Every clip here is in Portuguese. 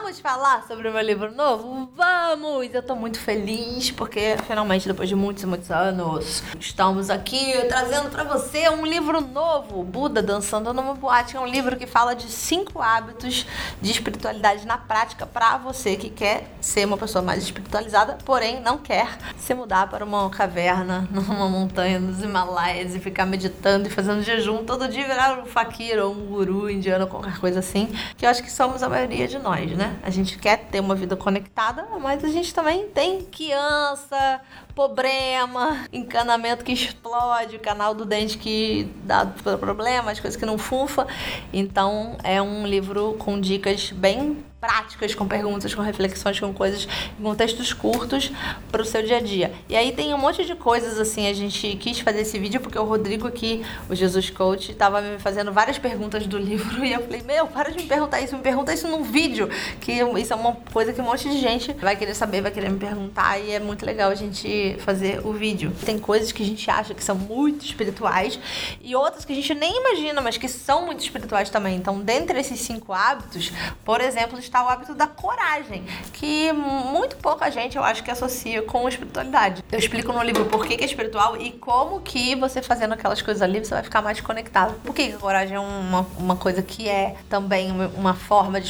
Vamos falar sobre o meu livro novo? Vamos! Eu tô muito feliz porque finalmente, depois de muitos anos, estamos aqui trazendo pra você um livro novo. Buda Dançando numa Boate é um livro que fala de 5 hábitos de espiritualidade na prática pra você que quer ser uma pessoa mais espiritualizada, porém não quer se mudar para uma caverna, numa montanha dos Himalaias e ficar meditando e fazendo jejum todo dia, virar um fakir ou um guru indiano, qualquer coisa assim, que eu acho que somos a maioria de nós, né? A gente quer ter uma vida conectada, mas a gente também tem criança, problema, encanamento que explode, o canal do dente que dá problema, as coisas que não funfa. Então é um livro com dicas bem práticas, com perguntas, com reflexões, com coisas, com textos curtos para o seu dia a dia. E aí tem um monte de coisas assim, a gente quis fazer esse vídeo porque o Rodrigo aqui, o Jesus Coach, estava me fazendo várias perguntas do livro e eu falei, para de me perguntar isso, me pergunta isso num vídeo, que isso é uma coisa que um monte de gente vai querer saber, vai querer me perguntar e é muito legal a gente fazer o vídeo. Tem coisas que a gente acha que são muito espirituais e outras que a gente nem imagina, mas que são muito espirituais também. Então, dentre esses 5 hábitos, por exemplo, está o hábito da coragem, que muito pouca gente, eu acho, que associa com espiritualidade. Eu explico no livro por que é espiritual e como que você fazendo aquelas coisas ali, você vai ficar mais conectado. Por que a coragem é uma coisa que é também uma forma de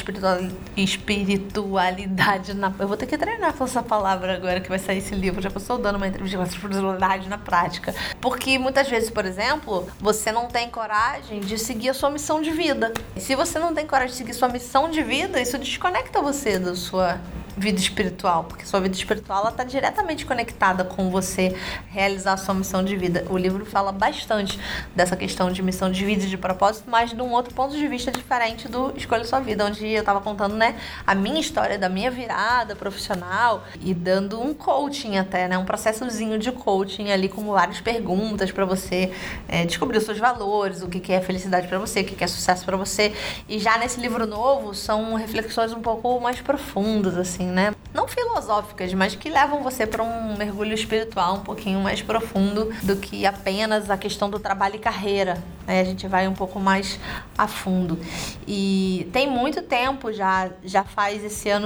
espiritualidade eu vou ter que treinar com essa palavra agora que vai sair esse livro, já estou dando uma entrevista com espiritualidade na prática. Porque muitas vezes, por exemplo, você não tem coragem de seguir a sua missão de vida. E se você não tem coragem de seguir sua missão de vida, isso desconecta você da sua vida espiritual, porque sua vida espiritual está diretamente conectada com você realizar a sua missão de vida. O livro fala bastante dessa questão de missão de vida e de propósito, mas de um outro ponto de vista diferente do Escolha Sua Vida, onde eu estava contando, né, a minha história da minha virada profissional e dando um coaching até, né, um processozinho de coaching ali com várias perguntas para você descobrir os seus valores, o que é felicidade para você, o que é sucesso para você. E já nesse livro novo são reflexões um pouco mais profundas, assim, né? Não filosóficas, mas que levam você para um mergulho espiritual um pouquinho mais profundo do que apenas a questão do trabalho e carreira, né? A gente vai um pouco mais a fundo. E tem muito tempo já faz esse ano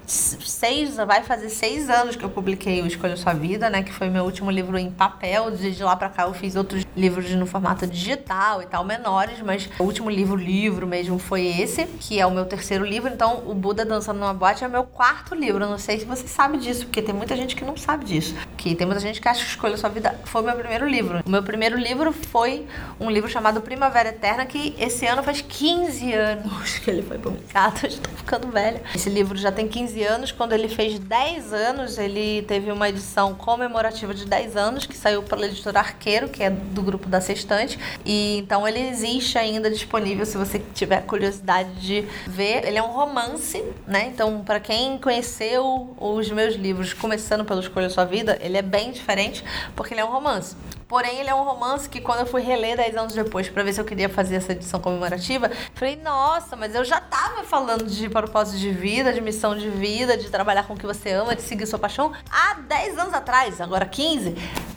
vai fazer 6 anos que eu publiquei o Escolha Sua Vida, né? Que foi meu último livro em papel. De lá pra cá eu fiz outros livros no formato digital e tal, menores, mas o último livro mesmo foi esse, que é o meu 3º livro. Então, o Buda Dançando numa Boate é o meu 4º livro. Eu não sei se você sabe disso, porque tem muita gente que não sabe disso. Que tem muita gente que acha que Escolha Sua Vida foi o meu primeiro livro. O meu primeiro livro foi um livro chamado Primavera Eterna, que esse ano faz 15 anos que ele foi publicado. Eu estou ficando velha. Esse livro já tem 15 anos. Quando ele fez 10 anos, ele teve uma edição comemorativa de 10 anos, que saiu pela editora Arqueiro, que é do grupo da Sextante. E então ele existe ainda disponível, se você tiver curiosidade de ver. Ele é um romance, né? Então, para quem conheceu os meus livros, começando pelo Escolha Sua Vida, ele é bem diferente, porque ele é um romance. Porém, ele é um romance que quando eu fui reler 10 anos depois para ver se eu queria fazer essa edição comemorativa, falei, nossa, mas eu já tava falando de propósito de vida, de missão de vida, de trabalhar com o que você ama, de seguir sua paixão há 10 anos atrás, agora 15.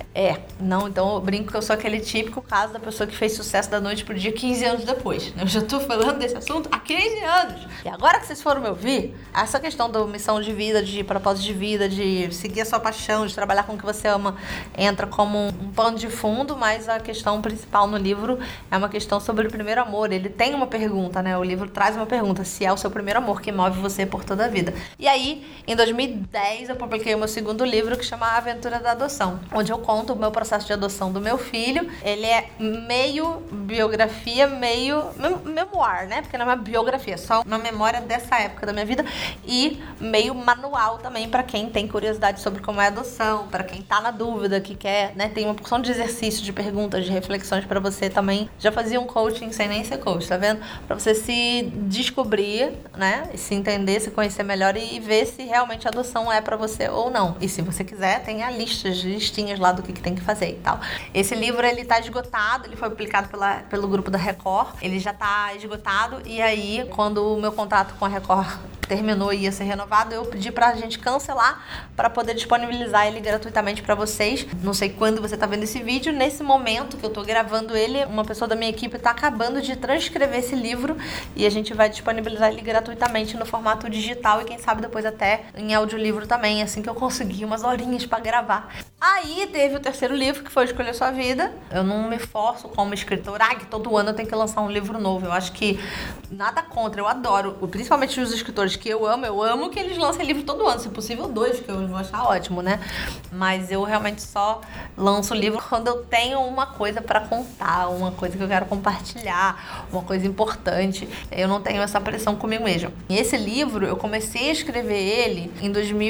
Não, então eu brinco que eu sou aquele típico caso da pessoa que fez sucesso da noite pro dia 15 anos depois. Eu já tô falando desse assunto há 15 anos. E agora que vocês foram me ouvir, essa questão da missão de vida, de propósito de vida, de seguir a sua paixão, de trabalhar com o que você ama, entra como um pano de fundo, mas a questão principal no livro é uma questão sobre o primeiro amor. Ele tem uma pergunta, né? O livro traz uma pergunta, se é o seu primeiro amor que move você por toda a vida. E aí, em 2010, eu publiquei o meu 2º livro, que chama A Aventura da Adoção, onde eu conto o meu processo de adoção do meu filho. Ele é meio biografia, meio memoir, né? Porque não é uma biografia, é só uma memória dessa época da minha vida, e meio manual também para quem tem curiosidade sobre como é a adoção, para quem tá na dúvida, que quer, né? Tem uma porção de exercícios, de perguntas, de reflexões para você também. Já fazia um coaching sem nem ser coach, tá vendo? Para você se descobrir, né? Se entender, se conhecer melhor e ver se realmente a adoção é para você ou não. E se você quiser, tem listinhas lá do que que tem que fazer e tal. Esse livro, ele tá esgotado, ele foi publicado pelo grupo da Record, ele já tá esgotado, e aí, quando o meu contrato com a Record terminou e ia ser renovado, eu pedi pra gente cancelar para poder disponibilizar ele gratuitamente para vocês. Não sei quando você tá vendo esse vídeo, nesse momento que eu tô gravando ele, uma pessoa da minha equipe tá acabando de transcrever esse livro e a gente vai disponibilizar ele gratuitamente no formato digital e quem sabe depois até em audiolivro também, assim que eu conseguir umas horinhas para gravar. Aí teve o terceiro livro, que foi Escolher Sua Vida. Eu não me forço como escritora, que todo ano eu tenho que lançar um livro novo. Eu acho que nada contra, eu adoro, principalmente os escritores que eu amo que eles lancem livro todo ano, se possível 2, que eu vou achar ótimo, né? Mas eu realmente só lanço livro quando eu tenho uma coisa pra contar, uma coisa que eu quero compartilhar, uma coisa importante. Eu não tenho essa pressão comigo mesma. E esse livro, eu comecei a escrever ele em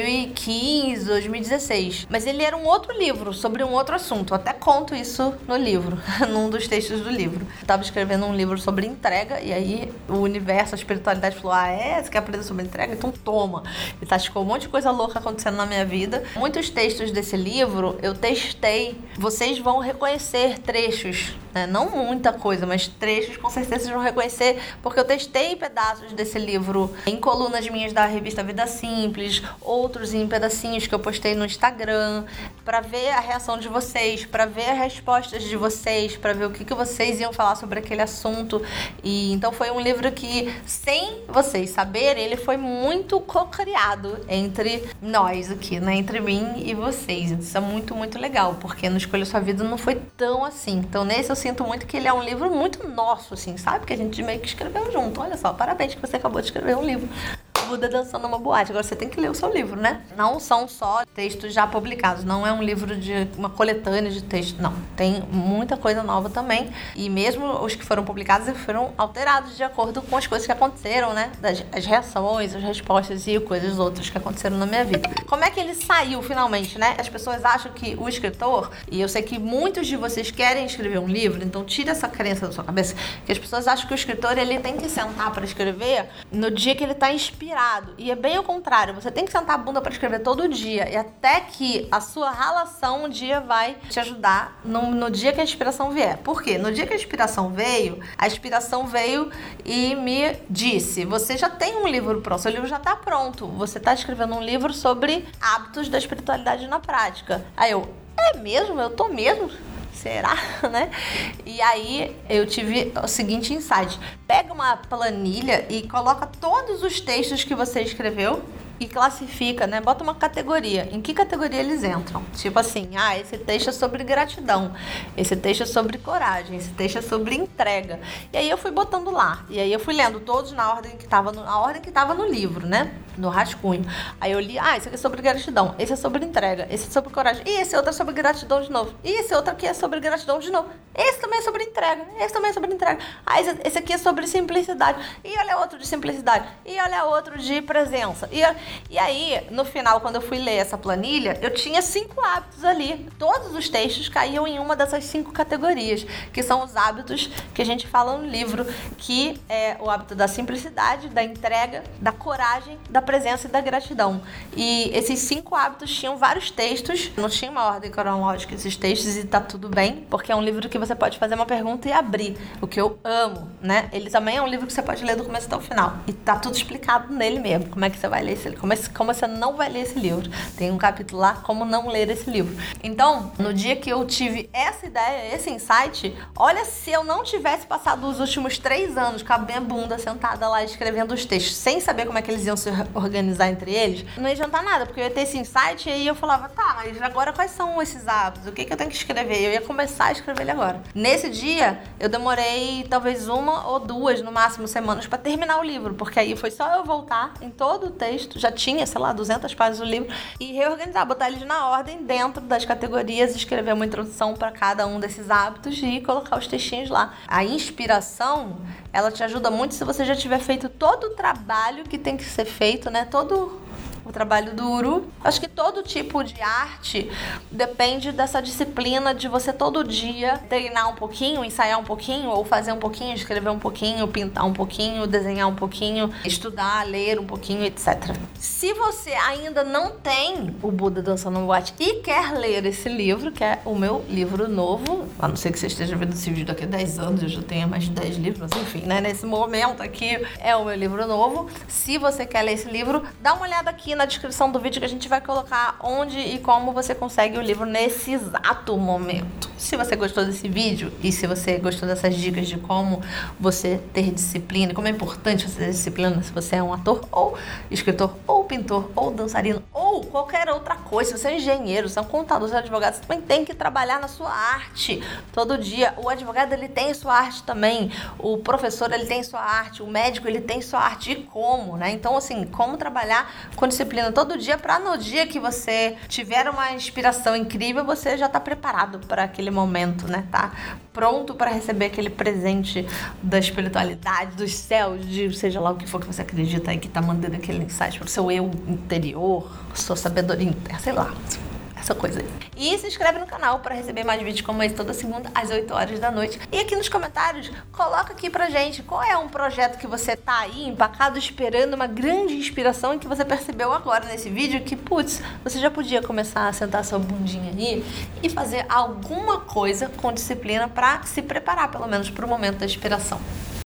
2015, 2016, mas ele era um outro livro, sobre um outro assunto. Eu até conto isso no livro, num dos textos do livro. Eu tava escrevendo um livro sobre entrega, e aí o universo, a espiritualidade falou, você quer aprender sobre entrega? Então toma. E tascou um monte de coisa louca acontecendo na minha vida. Muitos textos desse livro eu testei. Vocês vão reconhecer trechos, né? Não muita coisa, mas trechos com certeza vocês vão reconhecer, porque eu testei pedaços desse livro em colunas minhas da revista Vida Simples, outros em pedacinhos que eu postei no Instagram, pra ver a reação de vocês, pra ver as respostas de vocês, pra ver o que vocês iam falar sobre aquele assunto. E então foi um livro que, sem vocês saberem, ele foi muito co-criado entre nós aqui, né? Entre mim e vocês. Isso é muito, muito legal, porque no Escolha Sua Vida não foi tão assim. Então nesse eu sinto muito que ele é um livro muito nosso, assim, sabe? Que a gente meio que escreveu junto. Olha só, parabéns que você acabou de escrever um livro. Buda dançando numa boate. Agora você tem que ler o seu livro, né? Não são só textos já publicados. Não é um livro de uma coletânea de textos. Não. Tem muita coisa nova também. E mesmo os que foram publicados, eles foram alterados de acordo com as coisas que aconteceram, né? As reações, as respostas e coisas outras que aconteceram na minha vida. Como é que ele saiu finalmente, né? As pessoas acham que o escritor, e eu sei que muitos de vocês querem escrever um livro, então tira essa crença da sua cabeça, que as pessoas acham que o escritor, ele tem que sentar para escrever no dia que ele tá inspirado. E é bem o contrário, você tem que sentar a bunda para escrever todo dia, e até que a sua ralação um dia vai te ajudar no dia que a inspiração vier. Por quê? No dia que a inspiração veio e me disse, você já tem um livro pronto, seu livro já tá pronto, você tá escrevendo um livro sobre hábitos da espiritualidade na prática. Aí eu, é mesmo? Eu tô mesmo? Será, né? E aí eu tive o seguinte insight: pega uma planilha e coloca todos os textos que você escreveu e classifica, né? Bota uma categoria. Em que categoria eles entram? Tipo assim, esse texto é sobre gratidão, esse texto é sobre coragem, esse texto é sobre entrega. E aí eu fui botando lá. E aí eu fui lendo todos na ordem que tava no livro, né? No rascunho. Aí eu li, esse aqui é sobre gratidão, esse é sobre entrega, esse é sobre coragem, e esse outro é sobre gratidão de novo, e esse outro aqui é sobre gratidão de novo, esse também é sobre entrega, esse também é sobre entrega, esse aqui é sobre simplicidade, e olha outro de simplicidade, e olha outro de presença. E aí, no final, quando eu fui ler essa planilha, eu tinha 5 hábitos ali. Todos os textos caíam em uma dessas 5 categorias, que são os hábitos que a gente fala no livro, que é o hábito da simplicidade, da entrega, da coragem, da presença e da gratidão. E esses 5 hábitos tinham vários textos, não tinha uma ordem cronológica esses textos, e tá tudo bem, porque é um livro que você pode fazer uma pergunta e abrir, o que eu amo, né? Ele também é um livro que você pode ler do começo até o final, e tá tudo explicado nele mesmo, como é que você vai ler esse livro, como você não vai ler esse livro. Tem um capítulo lá, como não ler esse livro. Então, no dia que eu tive essa ideia, esse insight, olha, se eu não tivesse passado os últimos 3 anos com a minha bunda sentada lá escrevendo os textos, sem saber como é que eles iam se organizar entre eles, não ia adiantar nada, porque eu ia ter esse insight e aí eu falava, mas agora quais são esses hábitos? O que eu tenho que escrever? Eu ia começar a escrever ele agora. Nesse dia, eu demorei talvez 1 ou 2, no máximo, semanas pra terminar o livro, porque aí foi só eu voltar em todo o texto, já tinha, 200 páginas do livro, e reorganizar, botar eles na ordem dentro das categorias, escrever uma introdução para cada um desses hábitos e colocar os textinhos lá. A inspiração, ela te ajuda muito se você já tiver feito todo o trabalho que tem que ser feito, né? o trabalho duro. Acho que todo tipo de arte depende dessa disciplina de você todo dia treinar um pouquinho, ensaiar um pouquinho, ou fazer um pouquinho, escrever um pouquinho, pintar um pouquinho, desenhar um pouquinho, estudar, ler um pouquinho, etc. Se você ainda não tem o Buda Dançando no Boate e quer ler esse livro, que é o meu livro novo, a não ser que você esteja vendo esse vídeo daqui a 10 anos, eu já tenho mais de 10 livros, enfim, né? Nesse momento aqui é o meu livro novo. Se você quer ler esse livro, dá uma olhada aqui na descrição do vídeo que a gente vai colocar onde e como você consegue o livro nesse exato momento. Se você gostou desse vídeo e se você gostou dessas dicas de como você ter disciplina, como é importante você ter disciplina se você é um ator ou escritor ou pintor ou dançarino ou qualquer outra coisa, se você é engenheiro, se é um contador, se é um advogado, você também tem que trabalhar na sua arte todo dia. O advogado, ele tem sua arte também, o professor, ele tem sua arte, o médico, ele tem sua arte. E como, né? Então, assim, como trabalhar com disciplina todo dia para no dia que você tiver uma inspiração incrível, você já tá preparado para aquele momento, né? Tá pronto para receber aquele presente da espiritualidade, dos céus, de seja lá o que for que você acredita aí que tá mandando aquele insight pro seu eu interior, sua sabedoria interna, sei lá. Essa coisa aí. E se inscreve no canal para receber mais vídeos como esse toda segunda às 8 horas da noite. E aqui nos comentários, coloca aqui pra gente qual é um projeto que você tá aí empacado esperando uma grande inspiração e que você percebeu agora nesse vídeo que, putz, você já podia começar a sentar sua bundinha aí e fazer alguma coisa com disciplina para se preparar, pelo menos, pro momento da inspiração.